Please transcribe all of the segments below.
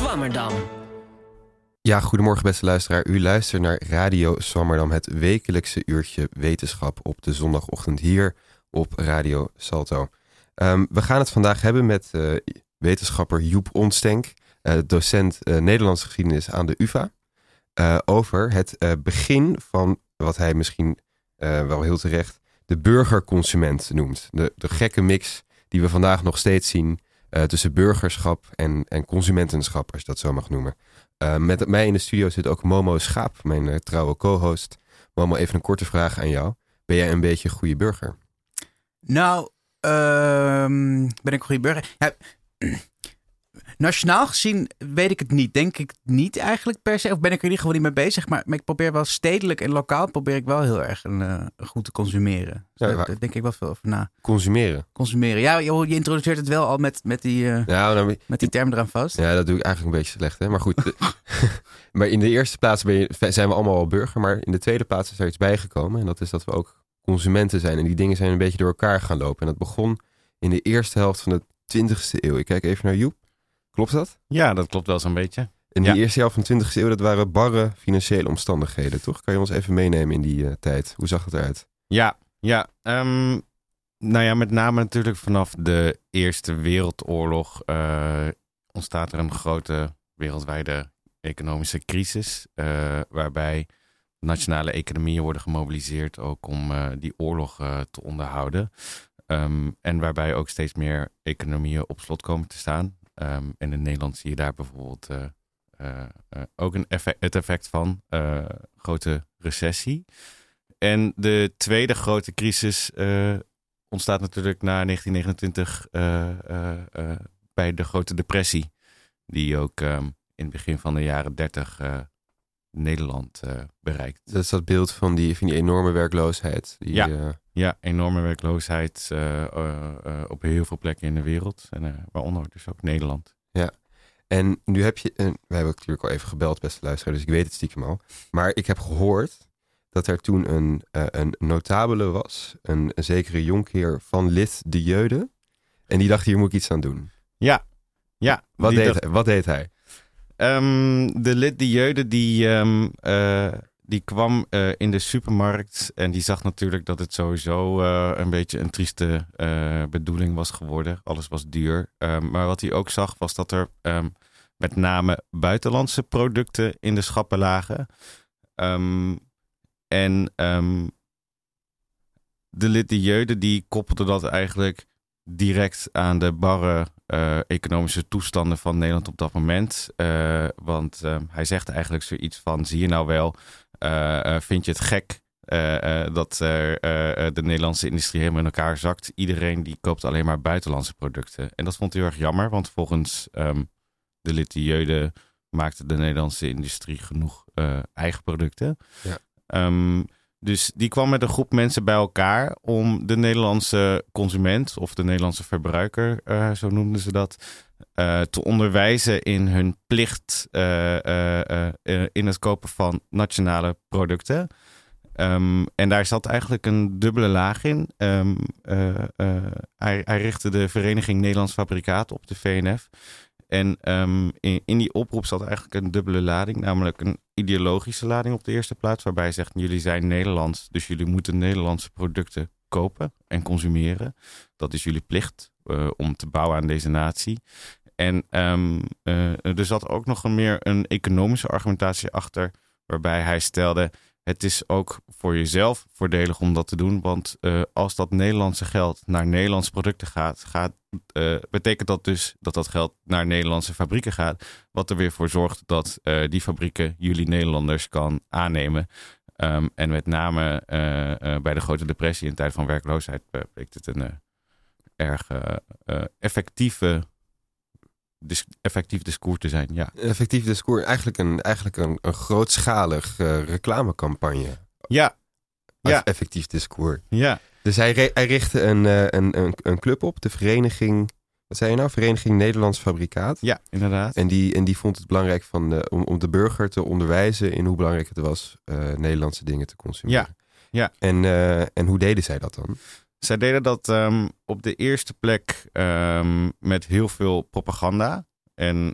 Swammerdam. Ja, goedemorgen beste luisteraar. U luistert naar Radio Swammerdam, het wekelijkse uurtje wetenschap op de zondagochtend hier op Radio Salto. We gaan het vandaag hebben met wetenschapper Joep Onstenk, docent Nederlandse geschiedenis aan de UvA, over het begin van wat hij misschien wel heel terecht de burgerconsument noemt. De gekke mix die we vandaag nog steeds zien tussen burgerschap en consumentenschap, als je dat zo mag noemen. Met mij in de studio zit ook Momo Schaap, mijn trouwe co-host. Momo, even een korte vraag aan jou. Ben jij een beetje een goede burger? Nou, ben ik een goede burger? Ja, nationaal gezien weet ik het niet. Denk ik niet eigenlijk per se. Of ben ik er in ieder geval niet mee bezig. Maar ik probeer wel stedelijk en lokaal probeer ik wel heel erg goed te consumeren. Dus daar denk ik wel veel over na. Consumeren. Ja, je introduceert het wel al met die term eraan vast. Ja, dat doe ik eigenlijk een beetje slecht. Hè? Maar goed. Maar in de eerste plaats zijn we allemaal al burger. Maar in de tweede plaats is er iets bijgekomen. En dat is dat we ook consumenten zijn. En die dingen zijn een beetje door elkaar gaan lopen. En dat begon in de eerste helft van de 20e eeuw. Ik kijk even naar Joep. Klopt dat? Ja, dat klopt wel zo'n beetje. In de eerste helft van de 20e eeuw, dat waren barre financiële omstandigheden, toch? Kan je ons even meenemen in die tijd? Hoe zag het eruit? Ja. Met name natuurlijk vanaf de Eerste Wereldoorlog ontstaat er een grote wereldwijde economische crisis. Waarbij nationale economieën worden gemobiliseerd ook om die oorlog te onderhouden. En waarbij ook steeds meer economieën op slot komen te staan. En in Nederland zie je daar bijvoorbeeld ook het effect van grote recessie. En de tweede grote crisis ontstaat natuurlijk na 1929 bij de Grote Depressie. Die ook in het begin van de jaren 30 Nederland bereikt. Dat is dat beeld van die enorme werkloosheid. Ja, enorme werkloosheid op heel veel plekken in de wereld. En waaronder dus ook Nederland. Ja, en nu heb je... we hebben natuurlijk al even gebeld, beste luisteraar, dus ik weet het stiekem al. Maar ik heb gehoord dat er toen een notabele was. Een zekere jonkheer van Lith de Jeude. En die dacht, hier moet ik iets aan doen. Ja. Wat deed hij? De Lith de Jeude die kwam in de supermarkt en die zag natuurlijk dat het sowieso een beetje een trieste bedoeling was geworden. Alles was duur. Maar wat hij ook zag was dat er met name buitenlandse producten in de schappen lagen. De Lith de Jeude die koppelde dat eigenlijk direct aan de barre economische toestanden van Nederland op dat moment. Want hij zegt eigenlijk zoiets van, zie je nou wel, vind je het gek dat de Nederlandse industrie helemaal in elkaar zakt? Iedereen die koopt alleen maar buitenlandse producten. En dat vond hij heel erg jammer, want volgens de Lith de Jeude maakte de Nederlandse industrie genoeg eigen producten. Ja. Dus die kwam met een groep mensen bij elkaar om de Nederlandse consument of de Nederlandse verbruiker, zo noemden ze dat, te onderwijzen in hun plicht in het kopen van nationale producten. En daar zat eigenlijk een dubbele laag in. Hij richtte de Vereniging Nederlands Fabrikaat op, de VNF. En in die oproep zat eigenlijk een dubbele lading, namelijk een ideologische lading op de eerste plaats, waarbij hij zegt, jullie zijn Nederlands, dus jullie moeten Nederlandse producten kopen en consumeren. Dat is jullie plicht om te bouwen aan deze natie. En er zat ook nog meer een economische argumentatie achter, waarbij hij stelde, het is ook voor jezelf voordelig om dat te doen, want als dat Nederlandse geld naar Nederlandse producten gaat, betekent dat dus dat dat geld naar Nederlandse fabrieken gaat, wat er weer voor zorgt dat die fabrieken jullie Nederlanders kan aannemen. En met name bij de Grote Depressie in tijd van werkloosheid bleek het een erg effectief discours te zijn, ja. Effectief discours, eigenlijk een grootschalig reclamecampagne. Ja. Effectief discours. Ja. Dus hij richtte een club op, de vereniging, wat zei je nou? Vereniging Nederlands Fabrikaat. Ja, inderdaad. En die vond het belangrijk om de burger te onderwijzen in hoe belangrijk het was Nederlandse dingen te consumeren. Ja. En hoe deden zij dat dan? Zij deden dat op de eerste plek met heel veel propaganda. en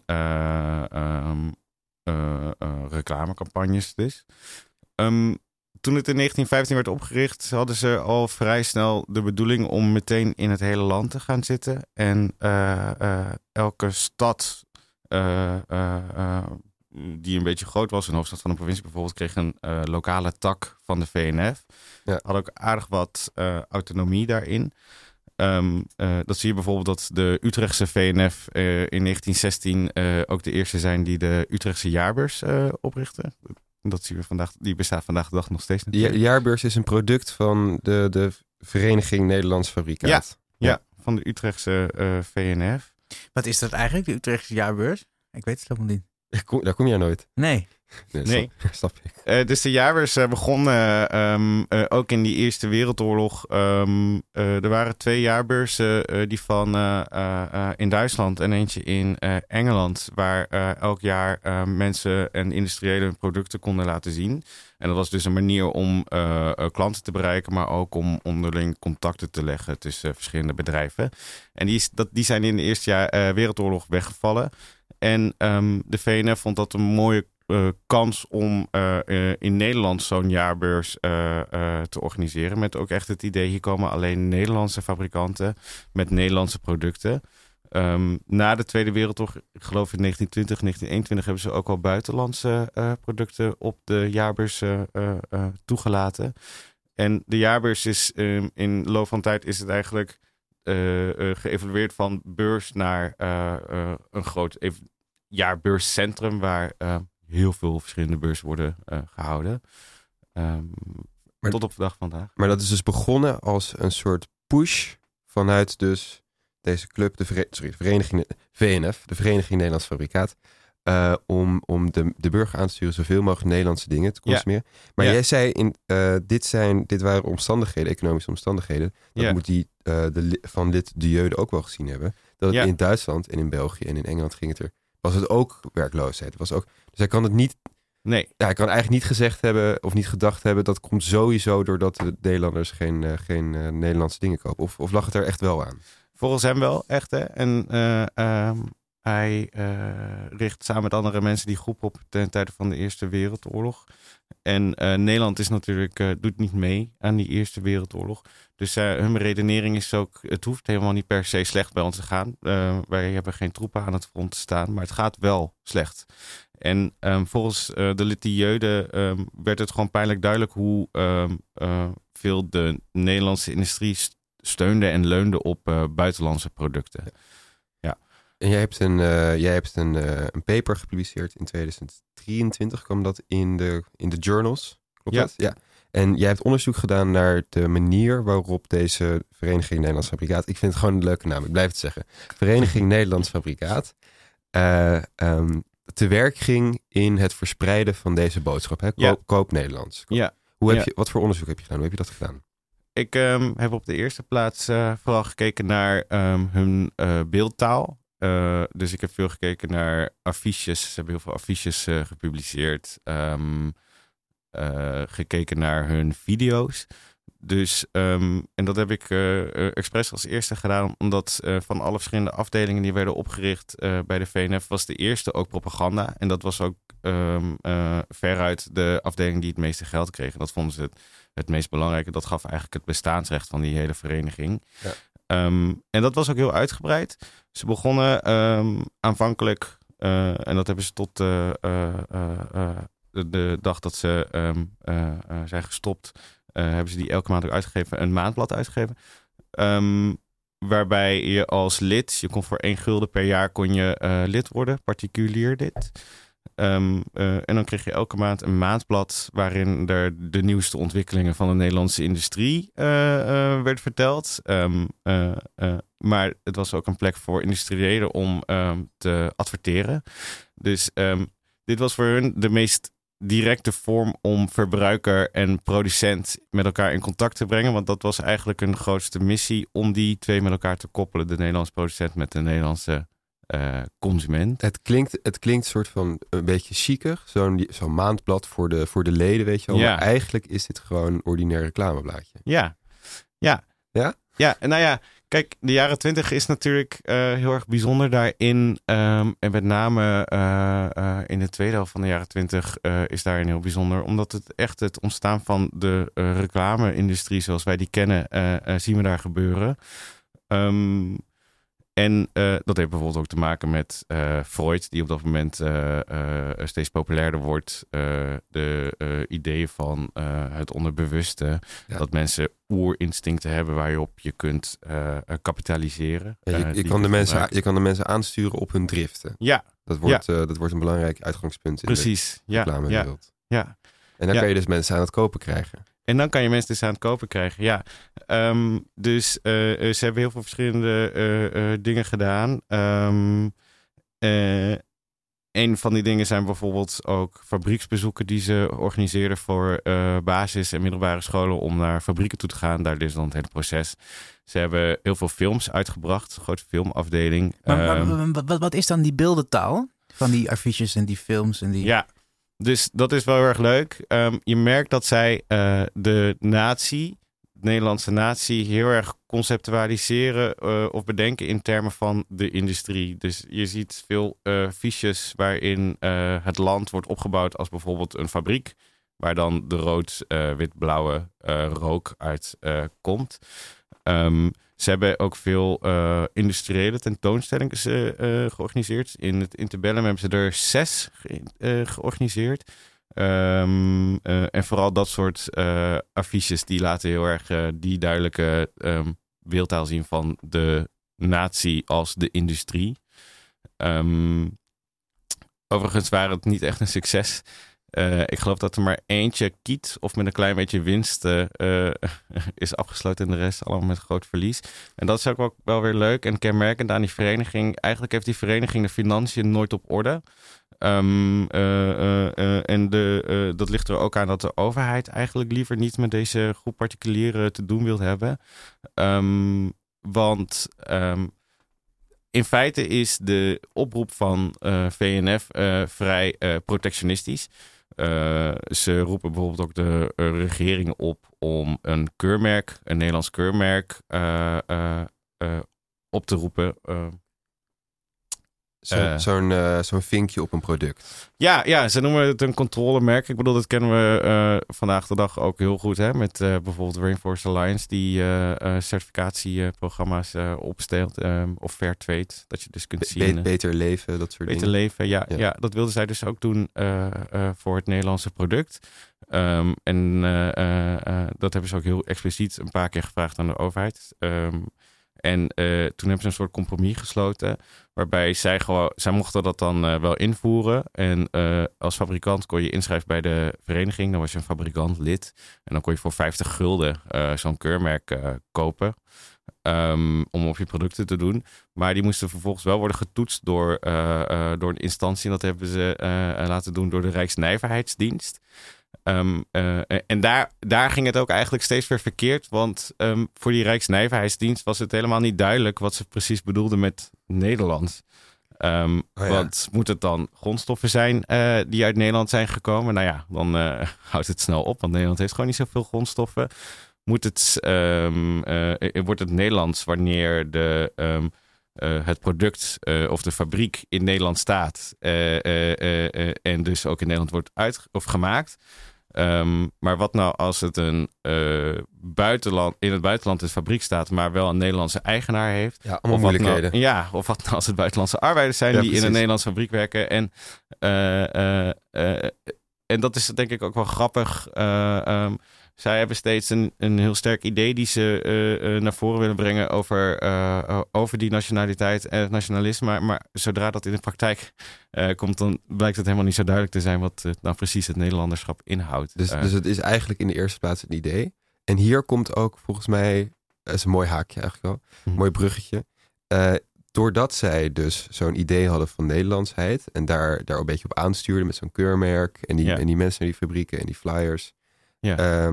reclamecampagnes dus. Toen het in 1915 werd opgericht, hadden ze al vrij snel de bedoeling om meteen in het hele land te gaan zitten. En elke stad die een beetje groot was, een hoofdstad van een provincie bijvoorbeeld, kreeg een lokale tak van de VNF. Ja. Had ook aardig wat autonomie daarin. Dat zie je bijvoorbeeld dat de Utrechtse VNF in 1916 ook de eerste zijn die de Utrechtse jaarbeurs oprichten. Dat zien we vandaag, die bestaat vandaag de dag nog steeds. De jaarbeurs is een product van de Vereniging Nederlands Fabrikaat. Ja, van de Utrechtse VNF. Wat is dat eigenlijk, de Utrechtse jaarbeurs? Ik weet het helemaal niet. Daar kom je nooit. Nee. Nee. Snap ik. Dus de jaarbeurs begonnen ook in die Eerste Wereldoorlog. Er waren 2 jaarbeurzen, die van in Duitsland en eentje in Engeland, waar elk jaar mensen en industriële producten konden laten zien. En dat was dus een manier om klanten te bereiken, maar ook om onderling contacten te leggen tussen verschillende bedrijven. En die zijn in de Eerste Wereldoorlog weggevallen. En de VNF vond dat een mooie kans om in Nederland zo'n jaarbeurs te organiseren. Met ook echt het idee, hier komen alleen Nederlandse fabrikanten met Nederlandse producten. Na de Tweede Wereldoorlog, ik geloof in 1920, 1921, hebben ze ook al buitenlandse producten op de jaarbeurs toegelaten. En de jaarbeurs is in loop van tijd is het eigenlijk geëvalueerd van beurs naar een groot jaarbeurscentrum waar heel veel verschillende beurzen worden gehouden. Maar tot op de dag van vandaag. Maar dat is dus begonnen als een soort push vanuit dus deze club, de vereniging VNF, de Vereniging Nederlands Fabrikaat, om de burger aan te sturen zoveel mogelijk Nederlandse dingen te consumeren. Ja. Maar jij zei, dit waren omstandigheden, economische omstandigheden. Dat moet die van Lit de Jeude ook wel gezien hebben. Dat het in Duitsland en in België en in Engeland was het ook werkloosheid. Dus hij kan het niet. Nee. Ja, hij kan eigenlijk niet gezegd hebben of niet gedacht hebben, dat komt sowieso doordat de Nederlanders geen Nederlandse dingen kopen. Of lag het er echt wel aan? Volgens hem wel, echt. Hè? En hij richt samen met andere mensen die groep op ten tijde van de Eerste Wereldoorlog. En Nederland is natuurlijk, doet niet mee aan die Eerste Wereldoorlog. Dus hun redenering is ook, het hoeft helemaal niet per se slecht bij ons te gaan. Wij hebben geen troepen aan het front staan, maar het gaat wel slecht. En volgens de Lit de Jeude werd het gewoon pijnlijk duidelijk hoe veel de Nederlandse industrie steunde en leunde op buitenlandse producten. Ja. En jij hebt een paper gepubliceerd in 2023, kwam dat in de journals. Klopt dat? Ja. En jij hebt onderzoek gedaan naar de manier waarop deze Vereniging Nederlands Fabrikaat, ik vind het gewoon een leuke naam, ik blijf het zeggen, Vereniging Nederlands Fabrikaat, te werk ging in het verspreiden van deze boodschap. Hè? Koop Nederlands. Wat voor onderzoek heb je gedaan? Hoe heb je dat gedaan? Ik heb op de eerste plaats vooral gekeken naar hun beeldtaal. Dus ik heb veel gekeken naar affiches. Ze hebben heel veel affiches gepubliceerd. Gekeken naar hun video's. Dus, en dat heb ik expres als eerste gedaan, omdat van alle verschillende afdelingen die werden opgericht bij de VNF was de eerste ook propaganda. En dat was ook veruit de afdeling die het meeste geld kreeg. En dat vonden ze het meest belangrijke. Dat gaf eigenlijk het bestaansrecht van die hele vereniging. Ja. En dat was ook heel uitgebreid. Ze begonnen aanvankelijk, en dat hebben ze tot de dag dat ze zijn gestopt, hebben ze die elke maand ook uitgegeven, een maandblad uitgegeven. Waarbij je als lid, je kon voor €1 per jaar kon je lid worden, particulier lid. En dan kreeg je elke maand een maandblad waarin er de nieuwste ontwikkelingen van de Nederlandse industrie werd verteld. Maar het was ook een plek voor industriëlen om te adverteren. Dus dit was voor hun de meest directe vorm om verbruiker en producent met elkaar in contact te brengen. Want dat was eigenlijk hun grootste missie, om die twee met elkaar te koppelen. De Nederlandse producent met de Nederlandse consument. Het klinkt soort van een beetje chiquer. Zo'n maandblad voor de leden, weet je wel. Ja. Maar eigenlijk is dit gewoon een ordinair reclameblaadje. Ja. Ja? Ja, nou ja, Kijk, de jaren 20 is natuurlijk heel erg bijzonder daarin. En met name in de tweede helft van de jaren 20 is daarin heel bijzonder. Omdat het ontstaan van de reclame-industrie zoals wij die kennen, zien we daar gebeuren. En dat heeft bijvoorbeeld ook te maken met Freud, die op dat moment steeds populairder wordt. De ideeën van het onderbewuste. Ja. Dat mensen oerinstincten hebben waar je op je kunt kapitaliseren. Ja, je kan de mensen aansturen op hun driften. Ja. Dat wordt een belangrijk uitgangspunt in de reclamewereld. Ja. En dan kan je dus mensen aan het kopen krijgen. En dan kan je mensen dus aan het kopen krijgen, ja. Dus ze hebben heel veel verschillende dingen gedaan. Een van die dingen zijn bijvoorbeeld ook fabrieksbezoeken die ze organiseerden voor basis- en middelbare scholen om naar fabrieken toe te gaan. Daar is dan het hele proces. Ze hebben heel veel films uitgebracht, een grote filmafdeling. Maar wat is dan die beeldentaal van die affiches en die films en die... Ja. Dus dat is wel heel erg leuk. Je merkt dat zij de Nederlandse natie, heel erg conceptualiseren of bedenken in termen van de industrie. Dus je ziet veel fiches waarin het land wordt opgebouwd als bijvoorbeeld een fabriek, waar dan de rood-wit-blauwe rook uit komt. Ze hebben ook veel industriële tentoonstellingen georganiseerd. In het Interbellum hebben ze er 6 georganiseerd. En vooral dat soort affiches die laten heel erg die duidelijke beeldtaal zien van de natie als de industrie. Overigens waren het niet echt een succes. Ik geloof dat er maar eentje kiet of met een klein beetje winst is afgesloten en de rest allemaal met groot verlies. En dat is ook wel weer leuk en kenmerkend aan die vereniging. Eigenlijk heeft die vereniging de financiën nooit op orde. Dat ligt er ook aan dat de overheid eigenlijk liever niet met deze groep particulieren te doen wil hebben. Want in feite is de oproep van VNF vrij protectionistisch. Ze roepen bijvoorbeeld ook de regering op om een keurmerk, een Nederlands keurmerk, op te roepen. Zo'n vinkje op een product. Ja, ze noemen het een controlemerk. Ik bedoel, dat kennen we vandaag de dag ook heel goed. Hè? Met bijvoorbeeld Rainforest Alliance, die certificatieprogramma's opstelt. Of Fairtrade, dat je dus kunt zien. Beter leven, dat soort dingen. Beter leven, ja, dat wilden zij dus ook doen voor het Nederlandse product. Dat hebben ze ook heel expliciet een paar keer gevraagd aan de overheid. En toen hebben ze een soort compromis gesloten, waarbij zij mochten dat dan wel invoeren. En als fabrikant kon je inschrijven bij de vereniging. Dan was je een fabrikant lid. En dan kon je voor 50 gulden zo'n keurmerk kopen. Om op je producten te doen. Maar die moesten vervolgens wel worden getoetst door een instantie. En dat hebben ze laten doen door de Rijksnijverheidsdienst. En daar ging het ook eigenlijk steeds weer verkeerd. Want voor die Rijksnijverheidsdienst was het helemaal niet duidelijk wat ze precies bedoelden met Nederland. Want moet het dan grondstoffen zijn die uit Nederland zijn gekomen? Nou ja, dan houdt het snel op. Want Nederland heeft gewoon niet zoveel grondstoffen. Wordt het Nederlands wanneer het product of de fabriek in Nederland staat en dus ook in Nederland wordt gemaakt. Maar wat nou als het in het buitenland de fabriek staat, maar wel een Nederlandse eigenaar heeft? Ja, allemaal moeilijkheden. Of wat nou als het buitenlandse arbeiders zijn die in een Nederlandse fabriek werken. En dat is denk ik ook wel grappig. Zij hebben steeds een heel sterk idee die ze naar voren willen brengen over die nationaliteit en het nationalisme. Maar zodra dat in de praktijk komt, dan blijkt het helemaal niet zo duidelijk te zijn wat nou precies het Nederlanderschap inhoudt. Dus het is eigenlijk in de eerste plaats een idee. En hier komt ook volgens mij, dat is een mooi haakje eigenlijk al, een mooi bruggetje. Doordat zij dus zo'n idee hadden van Nederlandsheid en daar ook een beetje op aanstuurden met zo'n keurmerk en die mensen in die fabrieken en die flyers. Ja.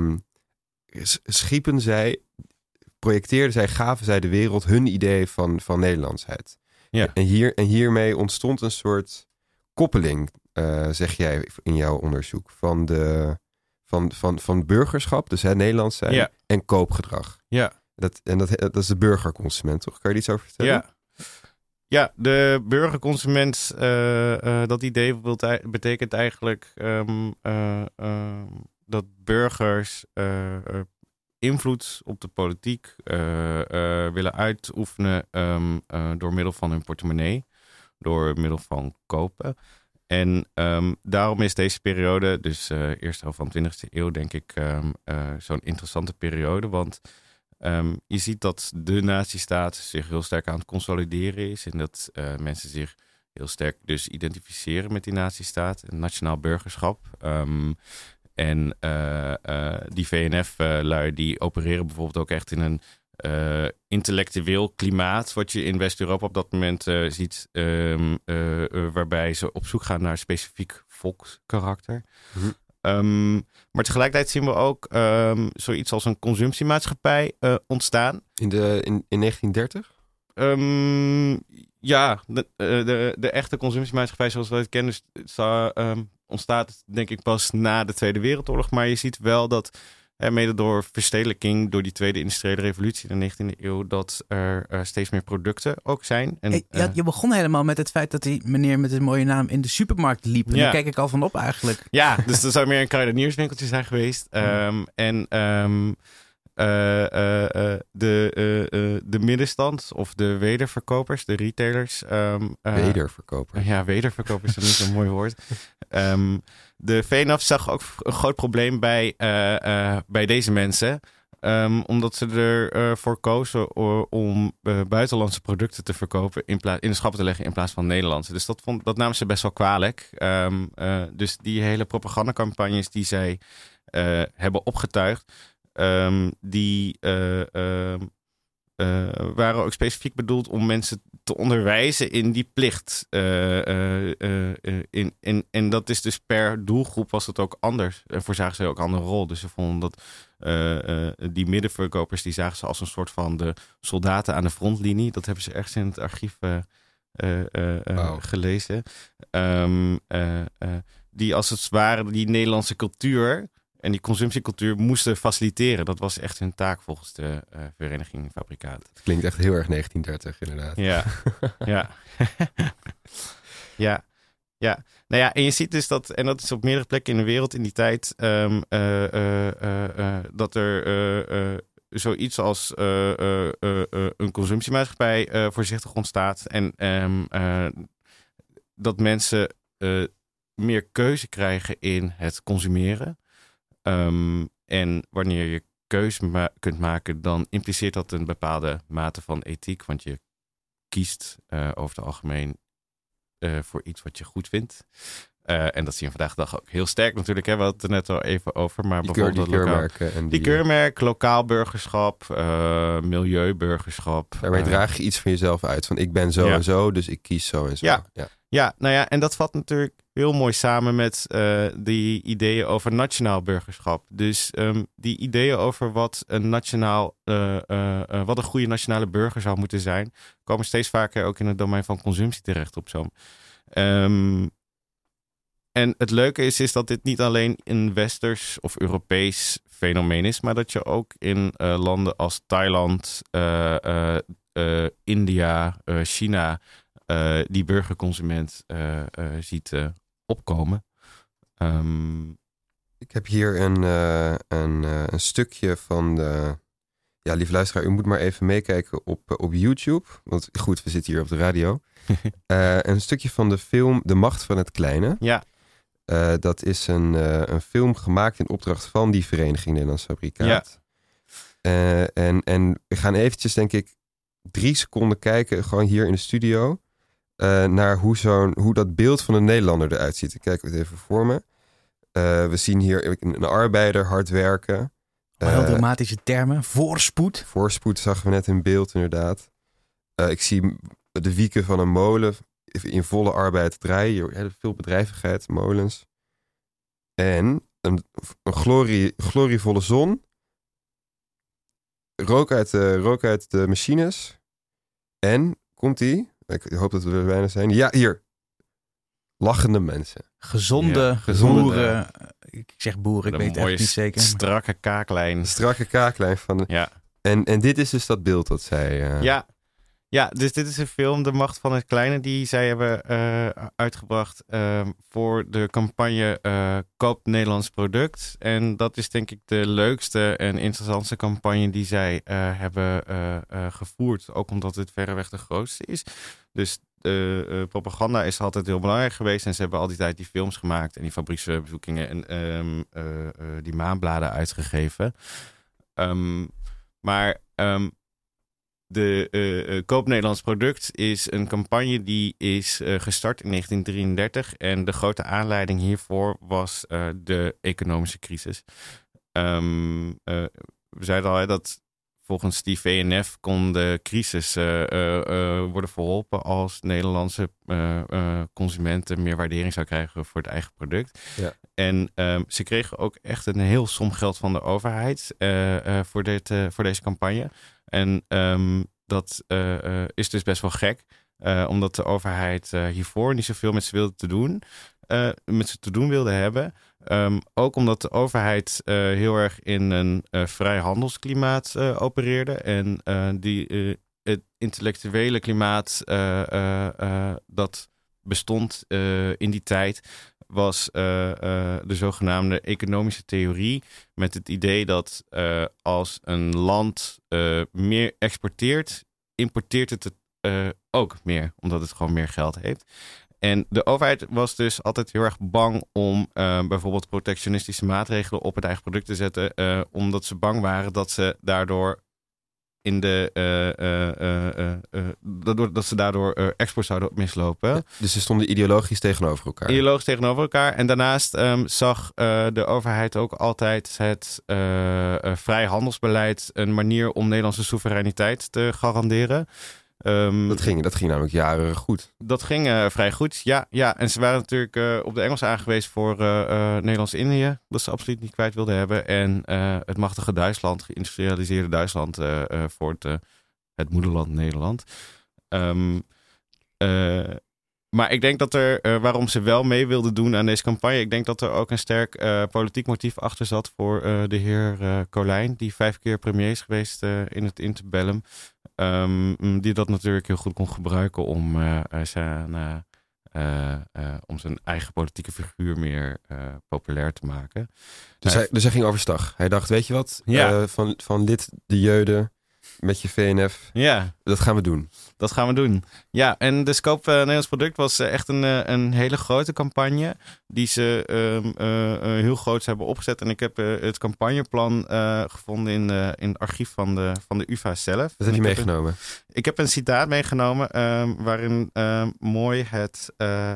Gaven zij de wereld hun idee van Nederlandsheid. Ja. En hiermee ontstond een soort koppeling, zeg jij in jouw onderzoek, van burgerschap, dus Nederlands zijn, en koopgedrag. Ja. Dat is de burgerconsument, toch? Kan je er iets over vertellen? Ja, de burgerconsument, dat idee betekent eigenlijk dat burgers invloed op de politiek willen uitoefenen door middel van hun portemonnee, door middel van kopen. En daarom is deze periode, dus eerste helft van de 20e eeuw, denk ik, zo'n interessante periode. Want je ziet dat de nazistaat zich heel sterk aan het consolideren is. En dat mensen zich heel sterk dus identificeren met die nazistaat. Het nationaal burgerschap. En die VNF-lui die opereren bijvoorbeeld ook echt in een intellectueel klimaat, wat je in West-Europa op dat moment ziet, waarbij ze op zoek gaan naar specifiek volkskarakter. Maar tegelijkertijd zien we ook zoiets als een consumptiemaatschappij ontstaan. In 1930? De echte consumptiemaatschappij zoals we het kennen ontstaat denk ik pas na de Tweede Wereldoorlog. Maar je ziet wel dat mede door verstedelijking, door die tweede industriële revolutie in de 19e eeuw, dat er steeds meer producten ook zijn. En, je begon helemaal met het feit dat die meneer met een mooie naam in de supermarkt liep. En daar kijk ik al van op eigenlijk. Ja, dus dat zou meer een kruidenierswinkeltje zijn geweest. De middenstand of de wederverkopers, de retailers. Wederverkopers. Ja, wederverkopers is niet zo'n mooi woord. De VNF zag ook een groot probleem bij deze mensen. Omdat ze ervoor kozen om buitenlandse producten te verkopen in de schappen te leggen in plaats van Nederlandse. Dus dat namen ze best wel kwalijk. Dus die hele propagandacampagnes die zij hebben opgetuigd, die waren ook specifiek bedoeld om mensen te onderwijzen in die plicht. En dat is dus per doelgroep was het ook anders. En voorzagen ze ook een andere rol. Dus ze vonden dat die middenverkopers, die zagen ze als een soort van de soldaten aan de frontlinie. Dat hebben ze ergens in het archief gelezen. Die als het ware die Nederlandse cultuur en die consumptiecultuur moesten faciliteren. Dat was echt hun taak volgens de Vereniging Fabrikaat. Het klinkt echt heel erg 1930 inderdaad. Ja. Nou ja, en je ziet dus dat, en dat is op meerdere plekken in de wereld in die tijd, dat er zoiets als een consumptiemaatschappij voorzichtig ontstaat. En dat mensen meer keuze krijgen in het consumeren. En wanneer je keuze kunt maken, dan impliceert dat een bepaalde mate van ethiek. Want je kiest over het algemeen voor iets wat je goed vindt. En dat zie je vandaag de dag ook heel sterk natuurlijk. Hè? We hadden het er net al even over. Maar bijvoorbeeld die keurmerk, lokaal burgerschap, milieuburgerschap. Daarmee draag je iets van jezelf uit. Van ik ben zo en zo, dus ik kies zo en zo. Ja, nou ja, en dat vat natuurlijk heel mooi samen met die ideeën over nationaal burgerschap. Dus die ideeën over wat een goede nationale burger zou moeten zijn, komen steeds vaker ook in het domein van consumptie terecht op zo. En het leuke is dat dit niet alleen een westers of Europees fenomeen is, maar dat je ook in landen als Thailand, India, China die burgerconsument ziet opkomen. Ik heb hier een stukje van de... Ja, lieve luisteraar, u moet maar even meekijken op YouTube. Want goed, we zitten hier op de radio. Een stukje van de film De Macht van het Kleine. Ja. Dat is een film gemaakt in opdracht van die Vereniging Nederlands Fabrikaat. Ja. En we gaan eventjes, denk ik, 3 seconden kijken, gewoon hier in de studio, naar hoe dat beeld van een Nederlander eruit ziet. Ik kijk het even voor me. We zien hier een arbeider hard werken. Heel dramatische termen. Voorspoed. Voorspoed zagen we net in beeld, inderdaad. Ik zie de wieken van een molen in volle arbeid draaien. Veel bedrijvigheid, molens. En een glorievolle zon. Rook uit de machines. En, komt-ie? Ik hoop dat we er bijna zijn. Ja, hier. Lachende mensen. Gezonde boeren. Ik zeg boeren, ik weet het echt niet zeker. Strakke kaaklijn. Strakke kaaklijn van... Ja. En dit is dus dat beeld dat zij... Ja, dus dit is een film, De Macht van het Kleine, die zij hebben uitgebracht voor de campagne Koop Nederlands product. En dat is denk ik de leukste en interessantste campagne die zij hebben gevoerd. Ook omdat het verreweg de grootste is. Dus propaganda is altijd heel belangrijk geweest. En ze hebben al die tijd die films gemaakt en die fabrieksbezoekingen en die maandbladen uitgegeven. De Koop Nederlands product is een campagne die is gestart in 1933. En de grote aanleiding hiervoor was de economische crisis. We zeiden al dat volgens die VNF kon de crisis worden verholpen als Nederlandse consumenten meer waardering zou krijgen voor het eigen product. Ja. En ze kregen ook echt een heel som geld van de overheid voor deze campagne. En dat is dus best wel gek, omdat de overheid hiervoor niet zoveel met ze te doen wilde hebben. Ook omdat de overheid heel erg in een vrij handelsklimaat opereerde. En het intellectuele klimaat dat bestond in die tijd was de zogenaamde economische theorie. Met het idee dat als een land meer exporteert, importeert het ook meer. Omdat het gewoon meer geld heeft. En de overheid was dus altijd heel erg bang om bijvoorbeeld protectionistische maatregelen op het eigen product te zetten. Omdat ze bang waren dat ze daardoor export zouden mislopen. Ja, dus ze stonden ideologisch tegenover elkaar. En daarnaast zag de overheid ook altijd het vrij handelsbeleid een manier om Nederlandse soevereiniteit te garanderen. Dat ging namelijk jaren goed. Dat ging vrij goed, ja. En ze waren natuurlijk op de Engelsen aangewezen voor Nederlands-Indië. Dat ze absoluut niet kwijt wilden hebben. En het machtige Duitsland, geïndustrialiseerde Duitsland voor het moederland Nederland. Maar ik denk dat waarom ze wel mee wilden doen aan deze campagne, ik denk dat er ook een sterk politiek motief achter zat voor de heer Colijn, die 5 keer premier is geweest in het interbellum. Die dat natuurlijk heel goed kon gebruiken om zijn eigen politieke figuur meer populair te maken. Dus hij ging overstag. Hij dacht, weet je wat? Ja. Van lid de Jeude met je VNF. Ja. Dat gaan we doen. Ja, en de Koop Nederlands product was echt een hele grote campagne die ze heel groot hebben opgezet. En ik heb het campagneplan gevonden in het archief van de UvA zelf. Wat heb je meegenomen? Ik heb een citaat meegenomen waarin mooi het...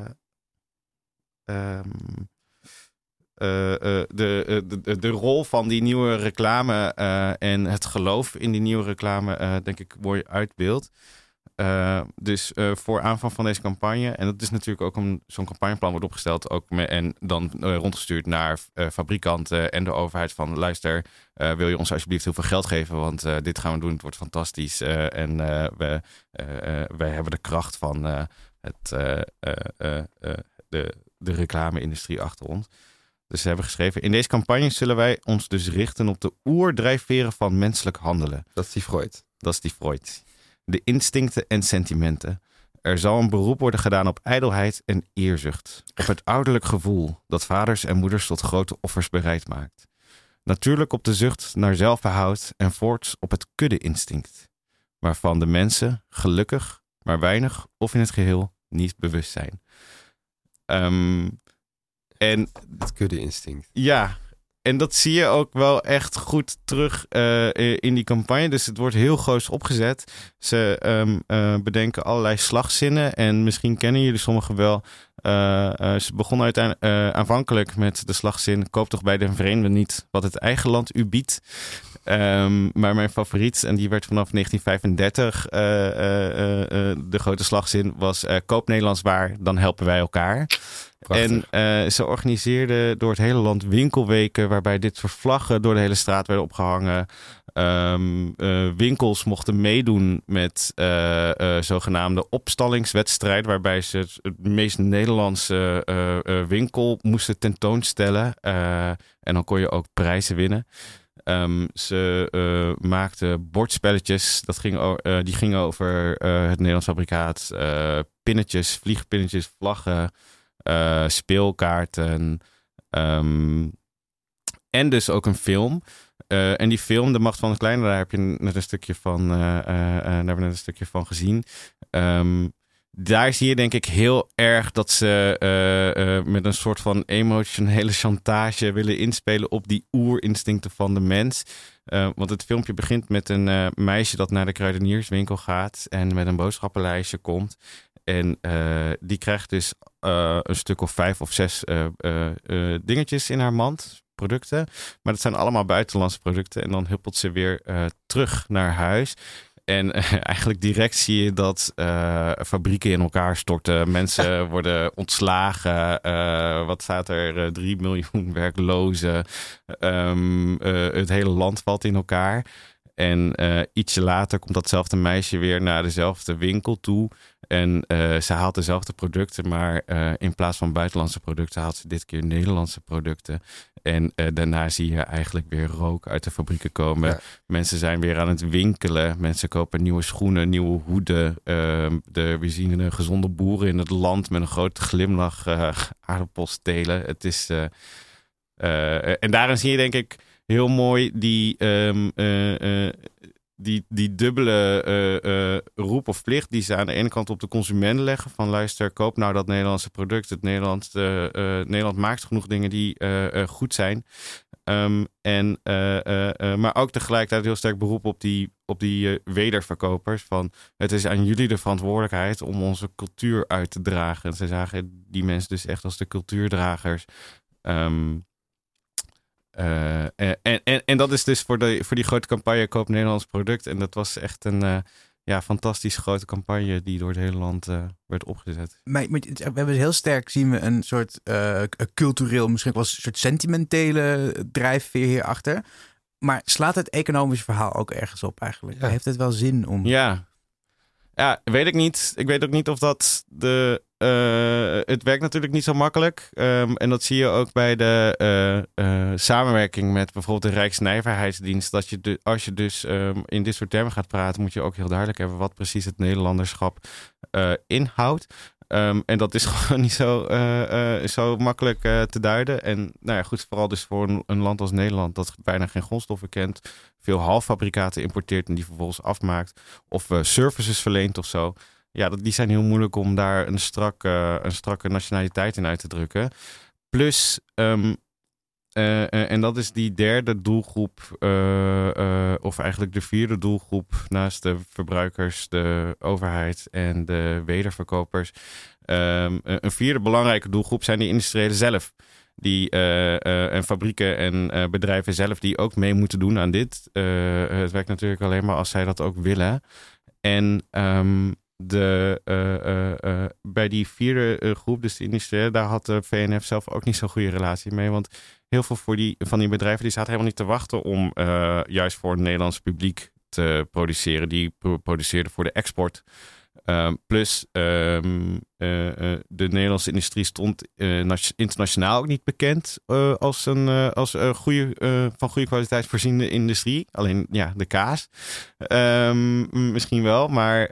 de rol van die nieuwe reclame en het geloof in die nieuwe reclame denk ik mooi uitbeeldt. Dus voor aanvang van deze campagne, en dat is natuurlijk ook zo'n campagneplan wordt opgesteld ook en dan rondgestuurd naar fabrikanten en de overheid van luister, wil je ons alsjeblieft heel veel geld geven, want dit gaan we doen, het wordt fantastisch en wij hebben de kracht van de reclame-industrie achter ons. Dus ze hebben geschreven, in deze campagne zullen wij ons dus richten op de oerdrijfveren van menselijk handelen. Dat is die Freud. De instincten en sentimenten. Er zal een beroep worden gedaan op ijdelheid en eerzucht. Op het ouderlijk gevoel dat vaders en moeders tot grote offers bereid maakt. Natuurlijk op de zucht naar zelfbehoud en voorts op het kudde-instinct. Waarvan de mensen gelukkig, maar weinig of in het geheel niet bewust zijn. En het kudde-instinct. Ja, en dat zie je ook wel echt goed terug in die campagne. Dus het wordt heel groots opgezet. Ze bedenken allerlei slagzinnen. En misschien kennen jullie sommigen wel. Ze begonnen aanvankelijk met de slagzin: koop toch bij de vreemde niet wat het eigen land u biedt. Maar mijn favoriet, en die werd vanaf 1935 de grote slagzin, was: koop Nederlands waar, dan helpen wij elkaar. Prachtig. En ze organiseerden door het hele land winkelweken waarbij dit soort vlaggen door de hele straat werden opgehangen. Winkels mochten meedoen met zogenaamde opstallingswedstrijd, waarbij ze het meest Nederlandse winkel moesten tentoonstellen. En dan kon je ook prijzen winnen. Ze maakten bordspelletjes. Die gingen over het Nederlands fabrikaat. Pinnetjes, vliegpinnetjes, vlaggen, speelkaarten. En dus ook een film. En die film, De Macht van het Kleine, daar heb je net een stukje van, gezien. Daar zie je denk ik heel erg dat ze met een soort van emotionele chantage willen inspelen op die oerinstincten van de mens. Want het filmpje begint met een meisje dat naar de kruidenierswinkel gaat en met een boodschappenlijstje komt. En die krijgt dus een stuk of 5 of 6 dingetjes in haar mand, producten. Maar dat zijn allemaal buitenlandse producten. En dan huppelt ze weer terug naar huis. En eigenlijk direct zie je dat fabrieken in elkaar storten. Mensen worden ontslagen. Wat staat er? 3 miljoen werklozen. Het hele land valt in elkaar. En ietsje later komt datzelfde meisje weer naar dezelfde winkel toe. En ze haalt dezelfde producten, maar in plaats van buitenlandse producten haalt ze dit keer Nederlandse producten. En daarna zie je eigenlijk weer rook uit de fabrieken komen. Ja. Mensen zijn weer aan het winkelen. Mensen kopen nieuwe schoenen, nieuwe hoeden. We zien een gezonde boeren in het land met een grote glimlach aardappels telen. Het is, en daarin zie je denk ik heel mooi die dubbele roep of plicht die ze aan de ene kant op de consument leggen. Van luister, koop nou dat Nederlandse product. Nederland maakt genoeg dingen die goed zijn. Maar ook tegelijkertijd heel sterk beroep op die wederverkopers. Van het is aan jullie de verantwoordelijkheid om onze cultuur uit te dragen. En ze zagen die mensen dus echt als de cultuurdragers. En dat is dus voor die grote campagne Koop Nederlands Product. En dat was echt een fantastisch grote campagne die door het hele land werd opgezet. Maar we hebben heel sterk, zien we een soort cultureel, misschien wel een soort sentimentele drijfveer hierachter. Maar slaat het economische verhaal ook ergens op eigenlijk? Ja. Heeft het wel zin om... Ja, weet ik niet. Ik weet ook niet of dat het werkt natuurlijk niet zo makkelijk. En dat zie je ook bij de samenwerking met bijvoorbeeld de Rijksnijverheidsdienst. Dat je als je dus in dit soort termen gaat praten, moet je ook heel duidelijk hebben wat precies het Nederlanderschap inhoudt. En dat is gewoon niet zo makkelijk te duiden. En nou ja, goed, vooral dus voor een land als Nederland dat bijna geen grondstoffen kent, veel halffabrikaten importeert en die vervolgens afmaakt of services verleent of zo. Ja, die zijn heel moeilijk om daar een strakke nationaliteit in uit te drukken. Plus, en dat is die derde doelgroep, of eigenlijk de vierde doelgroep naast de verbruikers, de overheid en de wederverkopers. Een vierde belangrijke doelgroep zijn de industriëlen zelf. En fabrieken en bedrijven zelf die ook mee moeten doen aan dit. Het werkt natuurlijk alleen maar als zij dat ook willen. En bij die vierde groep, dus de industriëlen, daar had de VNF zelf ook niet zo'n goede relatie mee. Want heel veel van die bedrijven die zaten helemaal niet te wachten om juist voor het Nederlands publiek te produceren. Die produceerden voor de export. Plus de Nederlandse industrie stond internationaal ook niet bekend als van goede kwaliteit voorziende industrie. Alleen ja, de kaas misschien wel, maar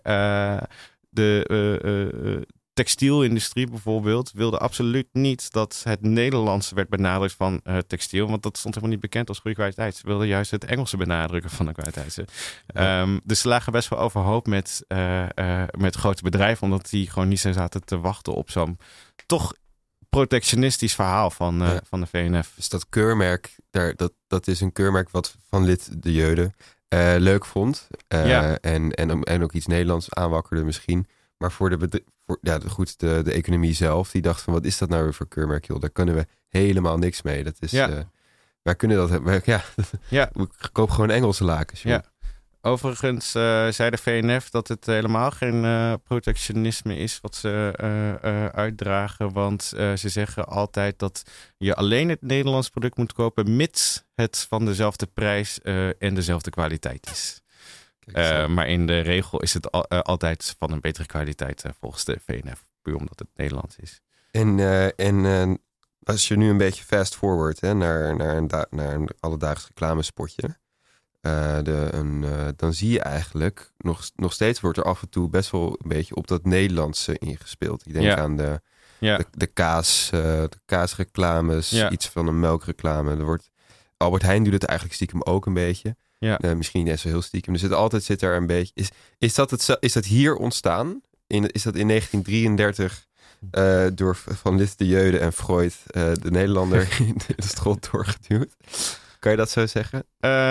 de textielindustrie bijvoorbeeld wilde absoluut niet dat het Nederlandse werd benadrukt van textiel, want dat stond helemaal niet bekend als goede kwaliteit. Ze wilden juist het Engelse benadrukken van de kwaliteit. Dus ze lagen best wel overhoop met grote bedrijven, omdat die gewoon niet zo zaten te wachten op zo'n toch protectionistisch verhaal van de VNF. Dus dat keurmerk, dat is een keurmerk wat Van Lith de Jeude leuk vond. En ook iets Nederlands aanwakkerde misschien. Maar voor de economie zelf, die dacht van wat is dat nou weer voor keurmerk, joh? Daar kunnen we helemaal niks mee. Dat is, wij kunnen dat hebben. Ik koop gewoon Engelse lakens, joh. Ja. Overigens zei de VNF dat het helemaal geen protectionisme is wat ze uitdragen. Want ze zeggen altijd dat je alleen het Nederlands product moet kopen mits het van dezelfde prijs en dezelfde kwaliteit is. Maar in de regel is het altijd van een betere kwaliteit volgens de VNF. Puur omdat het Nederlands is. En als je nu een beetje fast forward naar een alledaags reclamespotje. Dan zie je eigenlijk nog steeds wordt er af en toe best wel een beetje op dat Nederlandse ingespeeld. Ik denk aan de kaasreclames, iets van een melkreclame. Albert Heijn doet het eigenlijk stiekem ook een beetje. Ja. Misschien niet zo heel stiekem. Dus zit er een beetje. Is dat hier ontstaan? Is dat in 1933 door Van Lith de Jeude en Freud de Nederlander in de strot doorgeduwd? Kan je dat zo zeggen?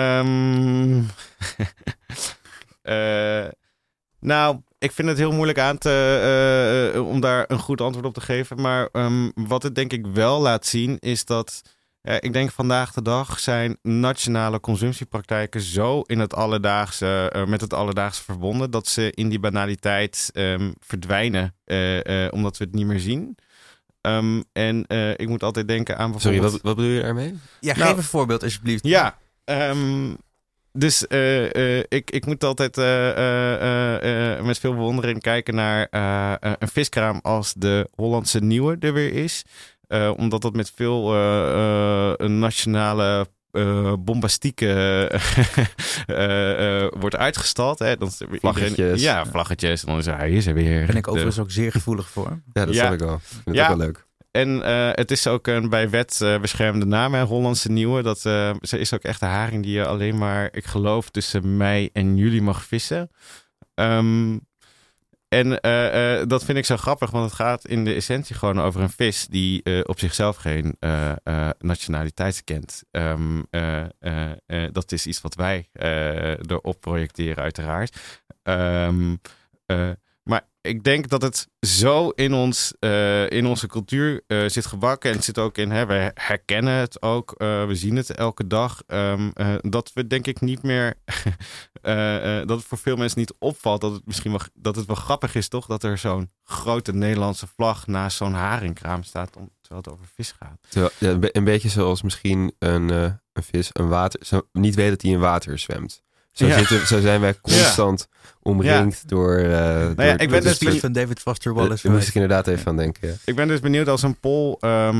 Nou, ik vind het heel moeilijk om daar een goed antwoord op te geven. Maar wat het denk ik wel laat zien is dat... ik denk vandaag de dag zijn nationale consumptiepraktijken zo in het alledaagse, met het alledaagse verbonden, dat ze in die banaliteit verdwijnen, omdat we het niet meer zien. Ik moet altijd denken aan bijvoorbeeld... Sorry, wat bedoel je daarmee? Ja, geef een voorbeeld alsjeblieft. Ja, dus ik moet altijd met veel bewondering kijken naar een viskraam als de Hollandse Nieuwe er weer is. Omdat dat met veel nationale bombastieke wordt uitgestald. Hè? Dan vlaggetjes. Vlaggetjes. En dan is hij is er weer. Daar ben ik overigens ook zeer gevoelig voor. Ja, dat snap ik wel. Ik vind het ook wel leuk. En het is ook een bij wet beschermde naam, hè, Hollandse Nieuwe. Ze is ook echt een haring die je alleen maar, ik geloof, tussen mei en juli mag vissen. Dat vind ik zo grappig, want het gaat in de essentie gewoon over een vis die op zichzelf geen nationaliteit kent. Dat is iets wat wij erop projecteren uiteraard. Maar ik denk dat het zo in onze cultuur zit gebakken. En het zit ook in, we herkennen het ook. We zien het elke dag. Dat we denk ik niet meer... dat het voor veel mensen niet opvalt. Dat het wel grappig is toch? Dat er zo'n grote Nederlandse vlag naast zo'n haringkraam staat. Terwijl het over vis gaat. Een beetje zoals misschien een vis niet weet dat hij in water zwemt. Zo zijn wij constant omringd door... ik ben dus van David Foster Wallace. Daar moest ik inderdaad even aan denken. Ja. Ik ben dus benieuwd als een Pool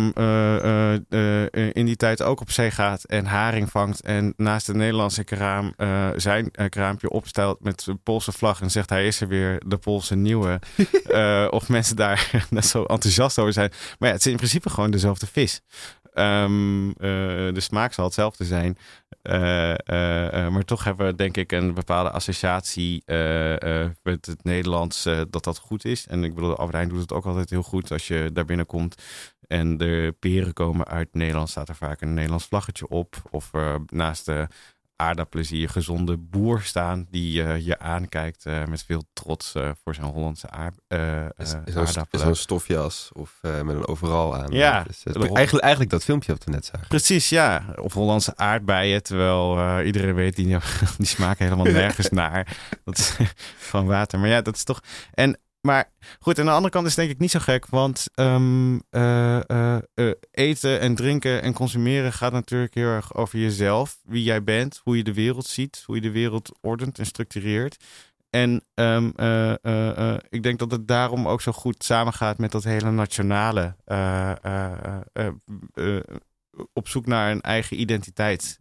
in die tijd ook op zee gaat en haring vangt en naast de Nederlandse kraam zijn kraampje opstelt met de Poolse vlag en zegt hij is er weer, de Poolse Nieuwe. Of mensen daar net zo enthousiast over zijn. Maar ja, het is in principe gewoon dezelfde vis. De smaak zal hetzelfde zijn. Maar toch hebben we denk ik een bepaalde associatie met het Nederlands dat goed is. En ik bedoel, Albert Heijn doet het ook altijd heel goed als je daar binnenkomt en de peren komen uit Nederland, staat er vaak een Nederlands vlaggetje op. Of naast de aardappelen zie je gezonde boer staan die je aankijkt met veel trots voor zijn Hollandse aardappelen. Zo'n stofjas of met een overal aan. Ja. Dus, eigenlijk dat filmpje wat we net zagen. Precies, ja. Of Hollandse aardbeien, terwijl iedereen weet die smaken helemaal nergens naar. Dat is van water. Maar ja, dat is toch... Maar goed, aan de andere kant is het denk ik niet zo gek. Want eten en drinken en consumeren gaat natuurlijk heel erg over jezelf. Wie jij bent, hoe je de wereld ziet, hoe je de wereld ordent en structureert. En ik denk dat het daarom ook zo goed samengaat met dat hele nationale. Op zoek naar een eigen identiteit.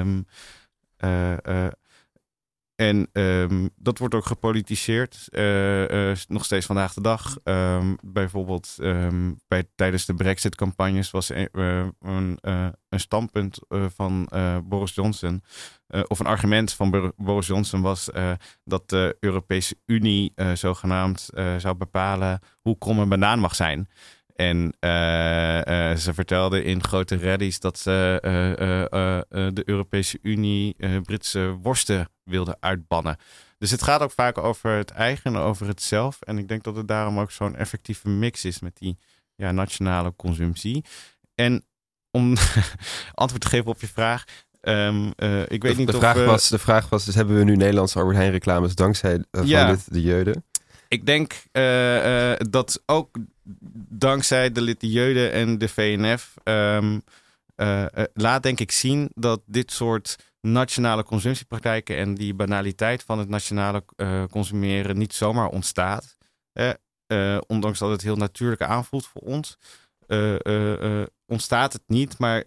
En dat wordt ook gepolitiseerd, nog steeds vandaag de dag. Bijvoorbeeld tijdens de Brexit-campagnes was een standpunt van Boris Johnson... of een argument van Boris Johnson was dat de Europese Unie zogenaamd zou bepalen hoe krom een banaan mag zijn. En ze vertelde in grote rallies dat ze de Europese Unie Britse worsten wilde uitbannen. Dus het gaat ook vaak over het eigen en over het zelf. En ik denk dat het daarom ook zo'n effectieve mix is met die nationale consumptie. En om antwoord te geven op je vraag... ik weet niet de vraag was, dus hebben we nu Nederlandse Albert Heijn reclames dankzij Van Lith de Jeude? Ik denk dat ook dankzij de Lith de Jeude en de VNF laat denk ik zien dat dit soort nationale consumptiepraktijken en die banaliteit van het nationale consumeren niet zomaar ontstaat. Ondanks dat het heel natuurlijk aanvoelt voor ons. ontstaat het niet, maar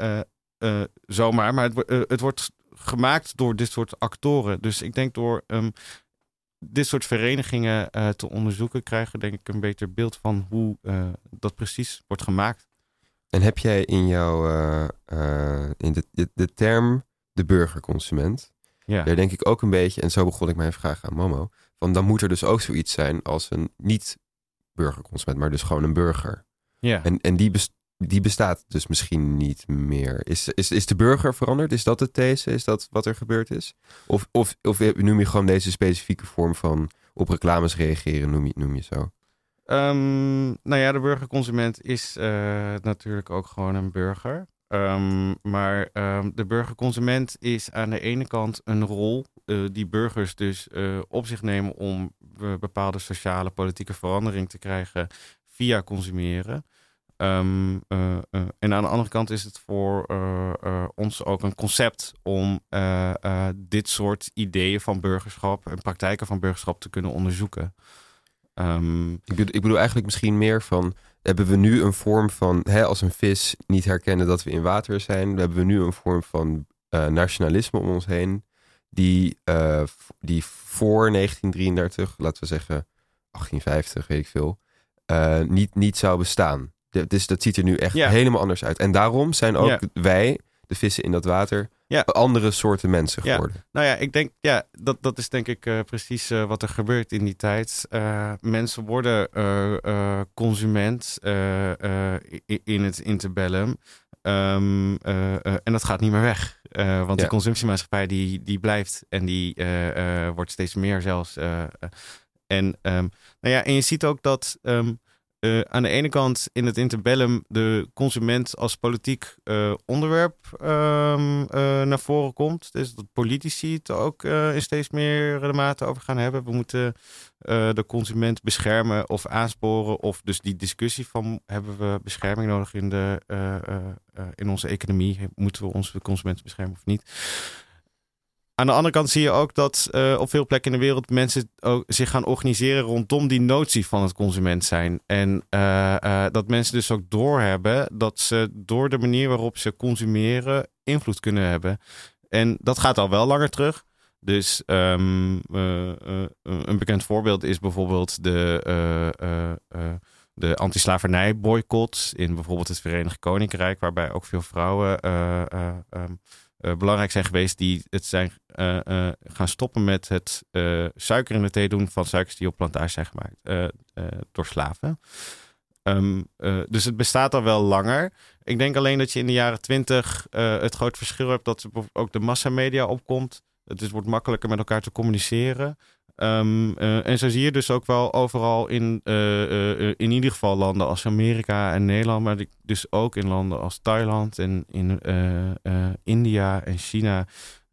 zomaar. Maar het wordt gemaakt door dit soort actoren. Dus ik denk door dit soort verenigingen te onderzoeken, krijgen we denk ik een beter beeld van hoe dat precies wordt gemaakt. En heb jij in jouw in de term de burgerconsument, daar denk ik ook een beetje, en zo begon ik mijn vraag aan Momo, van dan moet er dus ook zoiets zijn als een niet burgerconsument, maar dus gewoon een burger. Ja. En die bestaat dus misschien niet meer. Is de burger veranderd? Is dat de these? Is dat wat er gebeurd is? Of noem je gewoon deze specifieke vorm van op reclames reageren, noem je zo? De burgerconsument is natuurlijk ook gewoon een burger. Maar de burgerconsument is aan de ene kant een rol die burgers dus op zich nemen om bepaalde sociale politieke verandering te krijgen via consumeren. En aan de andere kant is het voor ons ook een concept om dit soort ideeën van burgerschap en praktijken van burgerschap te kunnen onderzoeken. Ik bedoel eigenlijk misschien meer van, hebben we nu een vorm van, als een vis niet herkennen dat we in water zijn, hebben we nu een vorm van nationalisme om ons heen die voor 1933, laten we zeggen 1850, weet ik veel, niet zou bestaan. Dus dat ziet er nu echt helemaal anders uit. En daarom zijn ook wij, de vissen in dat water, andere soorten mensen geworden. Ja. Nou ja, ik denk, dat is denk ik precies wat er gebeurt in die tijd. Mensen worden consument in het interbellum. En dat gaat niet meer weg. Want die consumptiemaatschappij die blijft. En die wordt steeds meer zelfs. En je ziet ook dat aan de ene kant in het interbellum de consument als politiek onderwerp naar voren komt. Dus dat politici het ook in steeds meer mate over gaan hebben. We moeten de consument beschermen of aansporen. Of dus die discussie van, hebben we bescherming nodig in onze economie? Moeten we onze consumenten beschermen of niet? Aan de andere kant zie je ook dat op veel plekken in de wereld mensen ook zich gaan organiseren rondom die notie van het consument zijn. En dat mensen dus ook doorhebben dat ze door de manier waarop ze consumeren invloed kunnen hebben. En dat gaat al wel langer terug. Dus een bekend voorbeeld is bijvoorbeeld de anti-slavernij-boycott in bijvoorbeeld het Verenigd Koninkrijk, waarbij ook veel vrouwen belangrijk zijn geweest die het zijn gaan stoppen met het suiker in de thee doen van suikers die op plantages zijn gemaakt door slaven. Dus het bestaat al wel langer. Ik denk alleen dat je in de jaren 20 het groot verschil hebt dat ook de massamedia opkomt. Het wordt makkelijker met elkaar te communiceren. En zo zie je dus ook wel overal in ieder geval landen als Amerika en Nederland, maar dus ook in landen als Thailand en in India en China.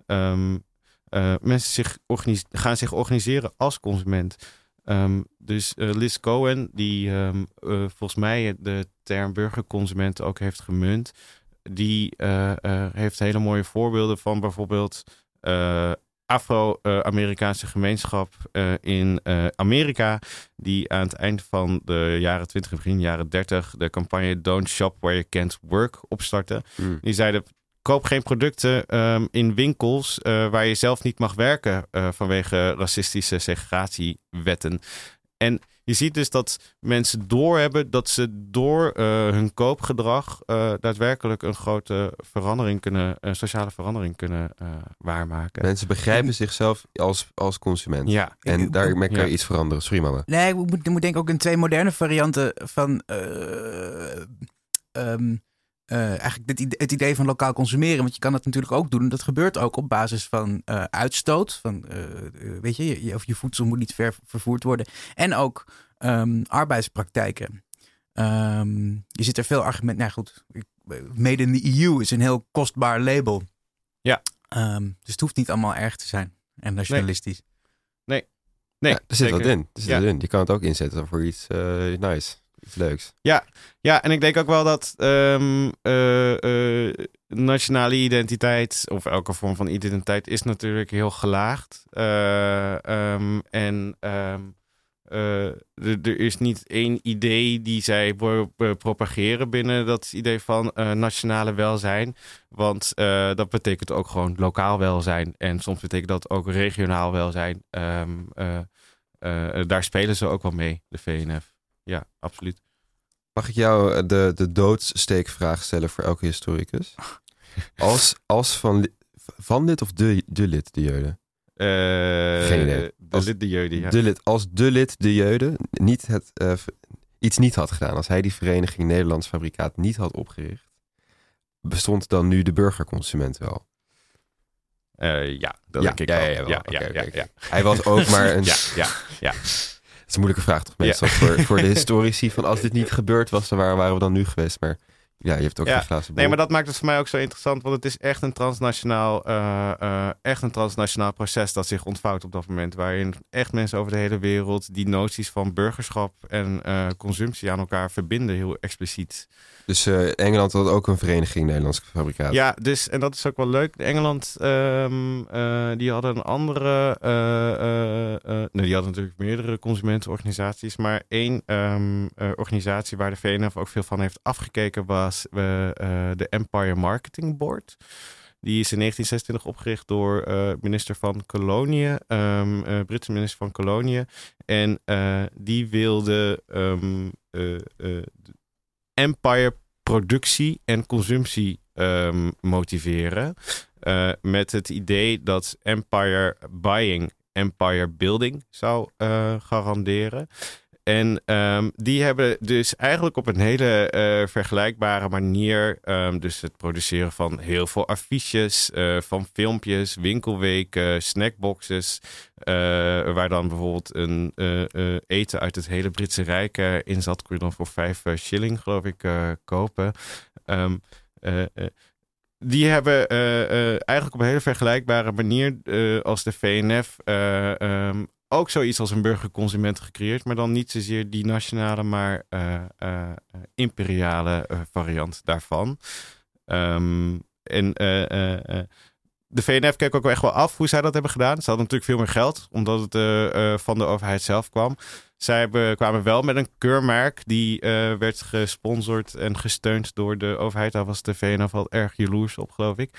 Mensen gaan zich organiseren als consument. Dus Liz Cohen, die volgens mij de term burgerconsument ook heeft gemunt, die heeft hele mooie voorbeelden van bijvoorbeeld Afro-Amerikaanse gemeenschap in Amerika, die aan het eind van de jaren 20 en begin jaren 30 de campagne Don't Shop Where You Can't Work opstartte. Die zeiden, koop geen producten in winkels waar je zelf niet mag werken vanwege racistische segregatiewetten. En je ziet dus dat mensen doorhebben dat ze door hun koopgedrag daadwerkelijk een grote sociale verandering kunnen waarmaken. Mensen begrijpen zichzelf als consument. Ja. En daarmee kan je iets veranderen. Sorry, mama. Nee, ik moet denken ook in twee moderne varianten van eigenlijk het idee van lokaal consumeren. Want je kan dat natuurlijk ook doen. Dat gebeurt ook op basis van uitstoot. Van, weet je, of je voedsel moet niet vervoerd worden. En ook arbeidspraktijken. Je ziet er veel argumenten. Nou goed, Made in the EU is een heel kostbaar label. Ja. Dus het hoeft niet allemaal erg te zijn en nationalistisch. Nee. Er zit wat in. Je kan het ook inzetten voor iets nice. Iets leuks. Ja, en ik denk ook wel dat nationale identiteit of elke vorm van identiteit is natuurlijk heel gelaagd. er is niet één idee die zij propageren binnen dat idee van nationale welzijn. Want dat betekent ook gewoon lokaal welzijn. En soms betekent dat ook regionaal welzijn. Daar spelen ze ook wel mee, de VNF. Ja, absoluut. Mag ik jou de doodsteekvraag stellen voor elke historicus? Als van lid of de lid de Jeude? Geen idee. Lid de Jeude, ja. Als de lid de Jeude iets niet had gedaan, als hij die vereniging Nederlands Fabrikaat niet had opgericht, bestond dan nu de burgerconsument wel? Ja, dat denk ik wel. Ja. Hij was ook maar een... Ja. Het is een moeilijke vraag toch meestal voor de historici. Van als dit niet gebeurd was, dan waren we dan nu geweest. Maar ja, je hebt ook geen glazen bol. Nee, maar dat maakt het voor mij ook zo interessant. Want het is echt een transnationaal proces dat zich ontvouwt op dat moment. Waarin echt mensen over de hele wereld die noties van burgerschap en consumptie aan elkaar verbinden. Heel expliciet. Dus Engeland had ook een vereniging Nederlandse Fabrikaat. Ja, dus, en dat is ook wel leuk. Engeland, die hadden een andere... die hadden natuurlijk meerdere consumentenorganisaties. Maar één organisatie waar de VNF ook veel van heeft afgekeken was de Empire Marketing Board. Die is in 1926 opgericht door minister van Koloniën, Britse minister van Koloniën. En die wilde Empire productie en consumptie motiveren. Met het idee dat Empire buying, Empire building zou garanderen. En die hebben dus eigenlijk op een hele vergelijkbare manier... dus het produceren van heel veel affiches, van filmpjes, winkelweken, snackboxes... waar dan bijvoorbeeld een eten uit het hele Britse Rijk in zat. Kun je dan voor 5 shilling, geloof ik, kopen. Die hebben eigenlijk op een hele vergelijkbare manier als de VNF... ook zoiets als een burgerconsument gecreëerd, maar dan niet zozeer die nationale, maar imperiale variant daarvan. De VNF keek ook echt wel af hoe zij dat hebben gedaan. Ze hadden natuurlijk veel meer geld, omdat het van de overheid zelf kwam. Zij kwamen wel met een keurmerk die werd gesponsord en gesteund door de overheid. Daar was de VNF al erg jaloers op, geloof ik.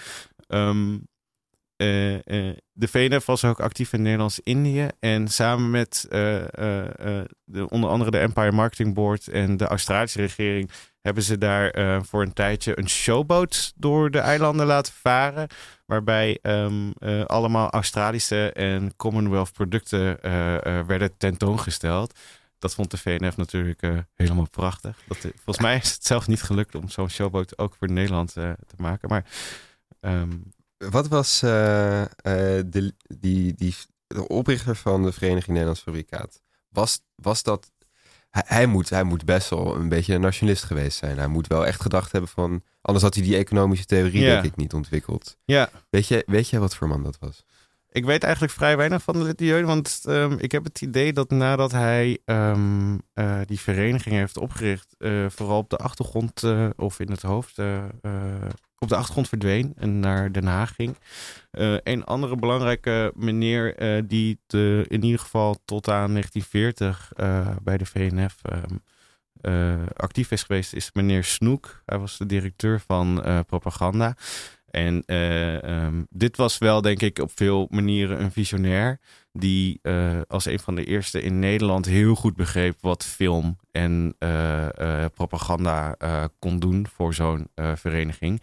De VNF was ook actief in Nederlands-Indië. En samen met onder andere de Empire Marketing Board en de Australische regering... hebben ze daar voor een tijdje een showboot door de eilanden laten varen. Waarbij allemaal Australische en Commonwealth producten werden tentoongesteld. Dat vond de VNF natuurlijk helemaal prachtig. Volgens mij is het zelfs niet gelukt om zo'n showboot ook voor Nederland te maken. Maar... Wat was de oprichter van de Vereniging Nederlands Fabrikaat? Was dat... Hij moet best wel een beetje een nationalist geweest zijn. Hij moet wel echt gedacht hebben van... Anders had hij die economische theorie denk ik niet ontwikkeld. Ja. Weet jij wat voor man dat was? Ik weet eigenlijk vrij weinig van de lid de Jeude. Want ik heb het idee dat nadat hij die vereniging heeft opgericht... vooral op de achtergrond of in het hoofd... op de achtergrond verdween en naar Den Haag ging. Een andere belangrijke meneer die in ieder geval tot aan 1940 bij de VNF actief is geweest, is meneer Snoek. Hij was de directeur van propaganda. En dit was wel, denk ik, op veel manieren een visionair die als een van de eerste in Nederland heel goed begreep wat film en propaganda kon doen voor zo'n vereniging.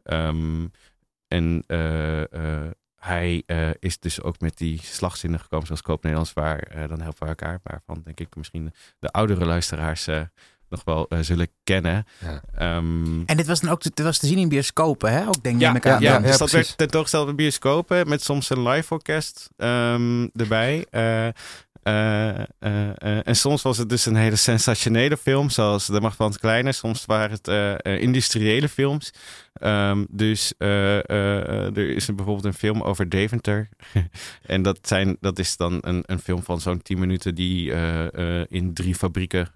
Hij is dus ook met die slagzinnen gekomen zoals Koop Nederlands, waar dan helpen we elkaar. Waarvan denk ik misschien de oudere luisteraars nog wel zullen kennen. Ja. En dit was te zien in bioscopen, hè? Ook denk ik aan. Ja, dus dat werd tentoongesteld in bioscopen met soms een live orkest erbij. En soms was het dus een hele sensationele film, zoals De Macht van het Kleine. Soms waren het industriële films. Er is bijvoorbeeld een film over Deventer. En dat is dan een film van zo'n 10 minuten die in 3 fabrieken...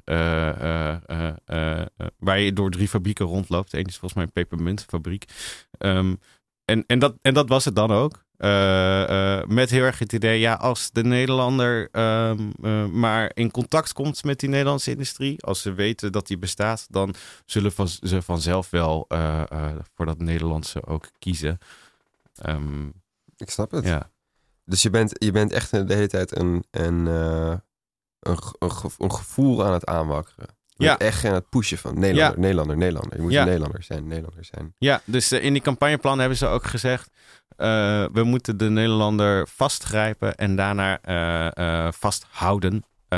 waar je door 3 fabrieken rondloopt. Eén is volgens mij een pepermuntfabriek. En dat was het dan ook. Met heel erg het idee, als de Nederlander maar in contact komt met die Nederlandse industrie, als ze weten dat die bestaat, dan zullen ze vanzelf wel voor dat Nederlandse ook kiezen. Ik snap het. Ja. Dus je bent echt de hele tijd een gevoel aan het aanwakkeren. Je bent echt aan het pushen van Nederlander. Je moet een Nederlander zijn. Ja, dus in die campagneplan hebben ze ook gezegd, we moeten de Nederlander vastgrijpen en daarna vasthouden.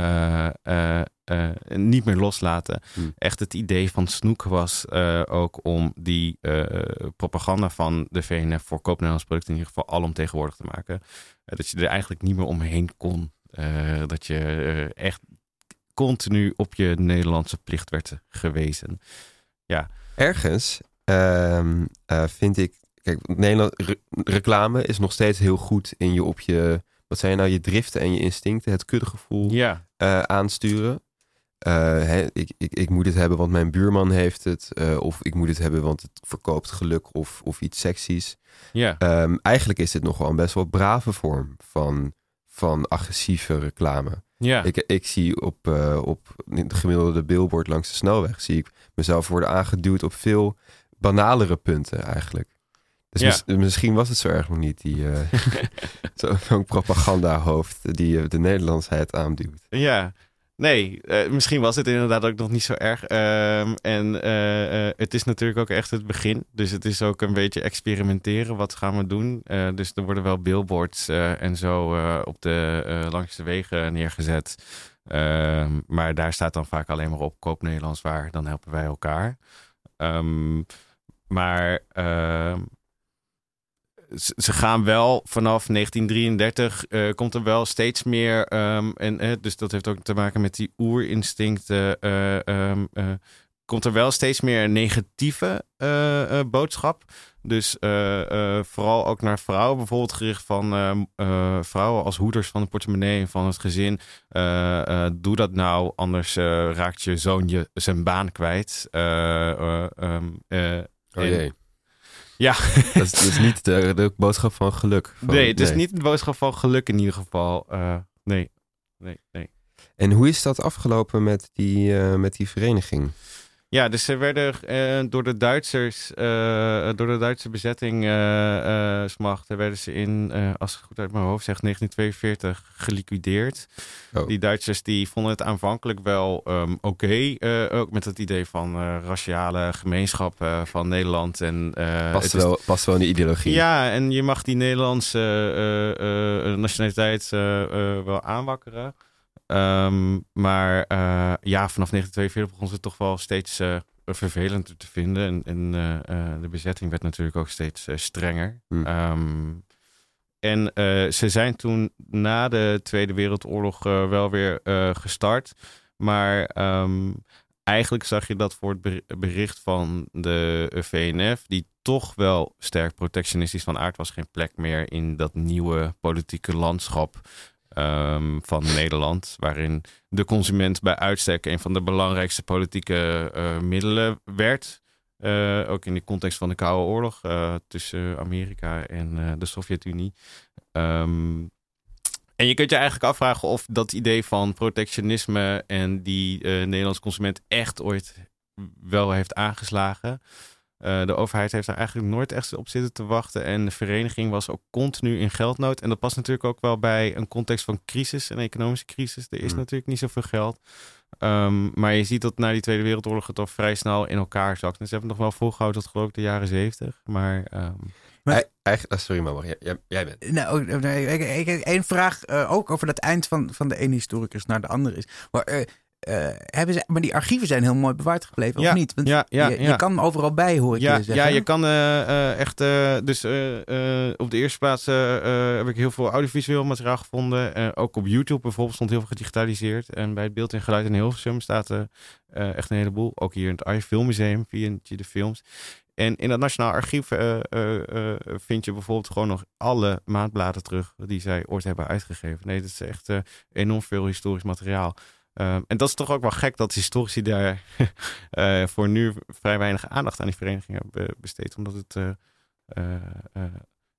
Niet meer loslaten. Echt het idee van Snoek was ook om die propaganda van de VNF voor koop Nederlands producten in ieder geval alomtegenwoordig te maken. Dat je er eigenlijk niet meer omheen kon. Dat je echt continu op je Nederlandse plicht werd gewezen. Ja. Ergens vind ik, kijk, reclame is nog steeds heel goed in wat zijn nou, je driften en je instincten, het kuddegevoel aansturen. Ik moet het hebben, want mijn buurman heeft het. Of ik moet het hebben, want het verkoopt geluk of iets seksies. Ja. Eigenlijk is dit nog wel een best wel brave vorm van agressieve reclame. Ja. Ik zie op de gemiddelde billboard langs de snelweg, zie ik mezelf worden aangeduwd op veel banalere punten eigenlijk. Dus misschien was het zo erg nog niet, zo'n propagandahoofd die de Nederlandsheid aanduwt. Ja, nee, misschien was het inderdaad ook nog niet zo erg. Het is natuurlijk ook echt het begin. Dus het is ook een beetje experimenteren. Wat gaan we doen? Dus er worden wel billboards en zo op langs de wegen neergezet. Maar daar staat dan vaak alleen maar op koop Nederlands waar. Dan helpen wij elkaar. Ze gaan wel vanaf 1933 komt er wel steeds meer dus dat heeft ook te maken met die oerinstincten. Komt er wel steeds meer een negatieve boodschap. Dus vooral ook naar vrouwen, bijvoorbeeld gericht van vrouwen als hoeders van de portemonnee en van het gezin. Doe dat nou, anders raakt je zoon zijn baan kwijt. Jee. Ja. Dat is niet de boodschap van geluk. Het is niet de boodschap van geluk in ieder geval. Nee. En hoe is dat afgelopen met die vereniging? Ja, dus ze werden door de Duitsers, door de Duitse bezettingsmacht, werden ze in, als ik het goed uit mijn hoofd zeg, 1942 geliquideerd. Oh. Die Duitsers die vonden het aanvankelijk wel oké, ook met het idee van raciale gemeenschap van Nederland. En, past wel in de ideologie. Ja, en je mag die Nederlandse nationaliteit wel aanwakkeren. Maar vanaf 1942 begon ze toch wel steeds vervelender te vinden. En de bezetting werd natuurlijk ook steeds strenger. Ze zijn toen na de Tweede Wereldoorlog wel weer gestart. Maar eigenlijk zag je dat voor het bericht van de VNF, die toch wel sterk protectionistisch van aard was, geen plek meer in dat nieuwe politieke landschap van Nederland, waarin de consument bij uitstek een van de belangrijkste politieke middelen werd. Ook in de context van de Koude Oorlog tussen Amerika en de Sovjet-Unie. En je kunt je eigenlijk afvragen of dat idee van protectionisme en die Nederlandse consument echt ooit wel heeft aangeslagen. De overheid heeft daar eigenlijk nooit echt op zitten te wachten. En de vereniging was ook continu in geldnood. En dat past natuurlijk ook wel bij een context van crisis, een economische crisis. Er is natuurlijk niet zoveel geld. Maar je ziet dat na die Tweede Wereldoorlog het al vrij snel in elkaar zakt. En ze hebben het nog wel volgehouden tot geloof ik de jaren 70. Maar sorry, maar jij bent. Nou, één vraag ook over dat eind van de ene historicus naar de andere is. Maar die archieven zijn heel mooi bewaard gebleven, of niet? Want je kan overal bij, hoor ik je zeggen. Ja, je kan echt... op de eerste plaats heb ik heel veel audiovisueel materiaal gevonden. Ook op YouTube bijvoorbeeld stond heel veel gedigitaliseerd. En bij het Beeld en Geluid in Hilversum staat echt een heleboel. Ook hier in het AI Filmmuseum vind je de films. En in dat Nationaal Archief vind je bijvoorbeeld gewoon nog alle maandbladen terug die zij ooit hebben uitgegeven. Nee, dat is echt enorm veel historisch materiaal. En dat is toch ook wel gek dat historici daar voor nu vrij weinig aandacht aan die vereniging hebben besteed. Omdat het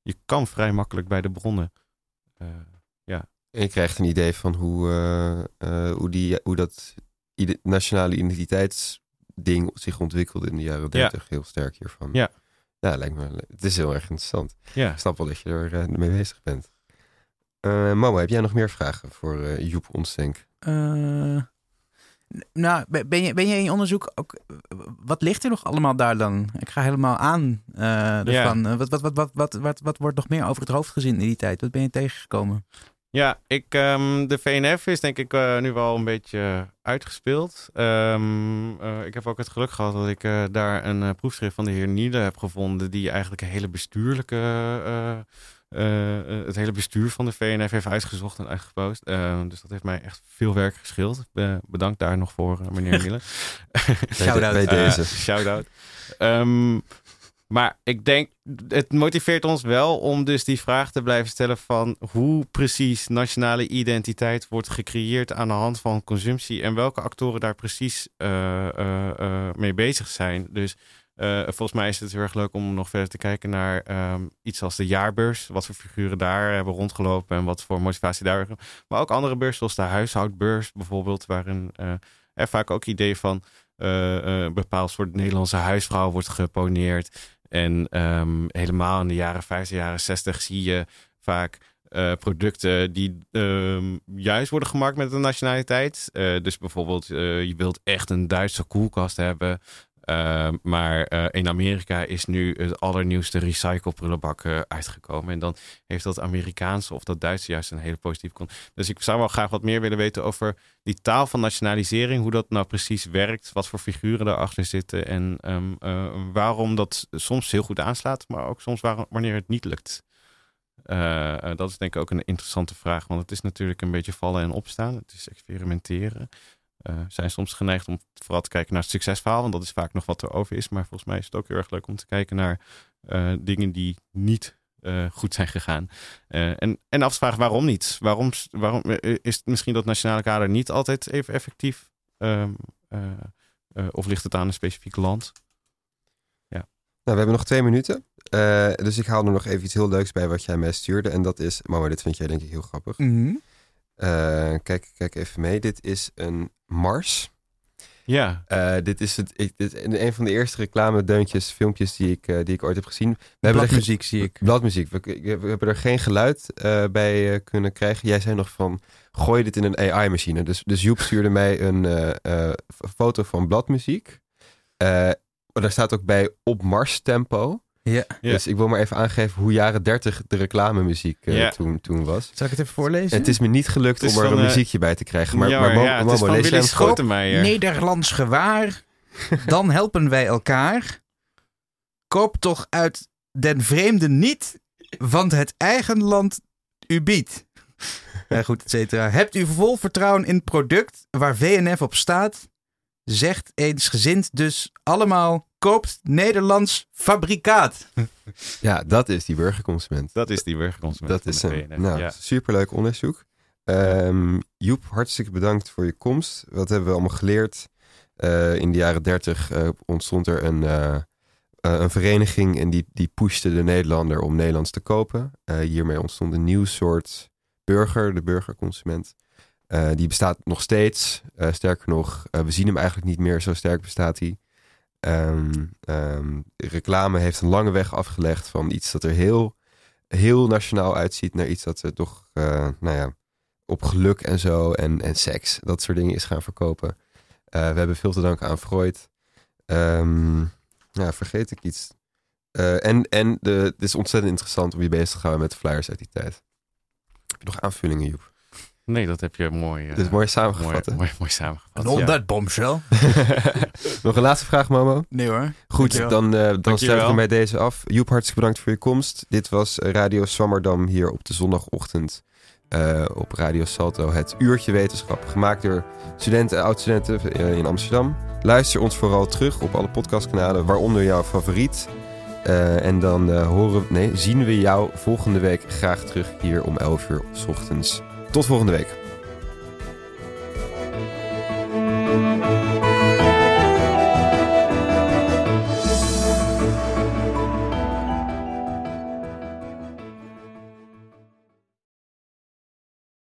je kan vrij makkelijk bij de bronnen. En je krijgt een idee van hoe dat nationale identiteitsding zich ontwikkelde in de jaren 30. Heel sterk hiervan. Ja. Ja, lijkt me. Het is heel erg interessant. Ja. Ik snap wel dat je er mee bezig bent. Momo, heb jij nog meer vragen voor Joep Onsdenk? Nou, ben je in je onderzoek ook... Wat ligt er nog allemaal daar dan? Ik ga helemaal aan ervan. Ja. Wat wordt nog meer over het hoofd gezien in die tijd? Wat ben je tegengekomen? Ja, de VNF is denk ik nu wel een beetje uitgespeeld. Ik heb ook het geluk gehad dat ik daar een proefschrift van de heer Niele heb gevonden, die eigenlijk een hele bestuurlijke... het hele bestuur van de VNF heeft uitgezocht en uitgepost. Dus dat heeft mij echt veel werk gescheeld. Bedankt daar nog voor, meneer Niele. Shout-out. Bij deze. Shout-out. Maar ik denk, het motiveert ons wel om dus die vraag te blijven stellen van hoe precies nationale identiteit wordt gecreëerd aan de hand van consumptie en welke actoren daar precies mee bezig zijn. Dus volgens mij is het heel erg leuk om nog verder te kijken naar iets als de jaarbeurs. Wat voor figuren daar hebben rondgelopen en wat voor motivatie daar. Maar ook andere beurzen zoals de huishoudbeurs bijvoorbeeld, waarin er vaak ook ideeën van een bepaald soort Nederlandse huisvrouw wordt geponeerd. En helemaal in de jaren 50, jaren 60 zie je vaak producten die juist worden gemaakt met een nationaliteit. Dus bijvoorbeeld, je wilt echt een Duitse koelkast hebben. Maar in Amerika is nu het allernieuwste recycleprullenbak uitgekomen. En dan heeft dat Amerikaanse of dat Duitse juist een hele positieve kant. Dus ik zou wel graag wat meer willen weten over die taal van nationalisering. Hoe dat nou precies werkt. Wat voor figuren daarachter zitten. En waarom dat soms heel goed aanslaat. Maar ook soms wanneer het niet lukt. Dat is denk ik ook een interessante vraag. Want het is natuurlijk een beetje vallen en opstaan. Het is experimenteren. Zijn soms geneigd om vooral te kijken naar het succesverhaal. Want dat is vaak nog wat er over is. Maar volgens mij is het ook heel erg leuk om te kijken naar dingen die niet goed zijn gegaan. En af te vragen waarom niet? Waarom is het misschien dat nationale kader niet altijd even effectief? Of ligt het aan een specifiek land? Ja. Nou, we hebben nog 2 minuten. Dus ik haal er nog even iets heel leuks bij wat jij mij stuurde. En dat is, Mama, dit vind jij denk ik heel grappig. Mm-hmm. Kijk even mee. Dit is een Mars. Ja. Dit is een van de eerste reclamedeuntjes, filmpjes die ik ooit heb gezien. Bladmuziek zie ik. Bladmuziek. We hebben er geen geluid bij kunnen krijgen. Jij zei nog van, gooi dit in een AI-machine. Dus Joep stuurde mij een foto van bladmuziek. Daar staat ook bij op Mars tempo. Ja. Dus ik wil maar even aangeven hoe jaren 30 de reclamemuziek toen was. Zal ik het even voorlezen? En het is me niet gelukt om er een muziekje bij te krijgen. Maar het is van Willy Schotenmeijer. Nederlands gewaar, dan helpen wij elkaar. Koop toch uit den vreemde niet, want het eigen land u biedt. Ja, goed, et cetera. Hebt u vol vertrouwen in het product waar VNF op staat? Zegt eensgezind dus allemaal, koopt Nederlands fabrikaat. Ja, dat is die burgerconsument. Dat is een superleuk onderzoek. Joep, hartstikke bedankt voor je komst. Wat hebben we allemaal geleerd? In de jaren 30 ontstond er een vereniging en die pushte de Nederlander om Nederlands te kopen. Hiermee ontstond een nieuw soort burger, de burgerconsument. Die bestaat nog steeds. Sterker nog, we zien hem eigenlijk niet meer. Zo sterk bestaat hij. Reclame heeft een lange weg afgelegd van iets dat er heel, heel nationaal uitziet naar iets dat toch op geluk en zo en seks, dat soort dingen is gaan verkopen. We hebben veel te danken aan Freud. Vergeet ik iets. Het is ontzettend interessant om je bezig te gaan met de flyers uit die tijd. Heb je nog aanvullingen, Joep? Nee, dat heb je mooi... Dit is mooi samengevat. Mooi samengevat. En dat bombshell. Nog een laatste vraag, Momo? Nee hoor. Goed, dan sluiten we bij deze af. Joep, hartstikke bedankt voor je komst. Dit was Radio Swammerdam hier op de zondagochtend op Radio Salto. Het Uurtje Wetenschap, gemaakt door studenten en oud-studenten in Amsterdam. Luister ons vooral terug op alle podcastkanalen, waaronder jouw favoriet. En dan zien we jou volgende week graag terug hier om 11 uur 's ochtends. Tot volgende week.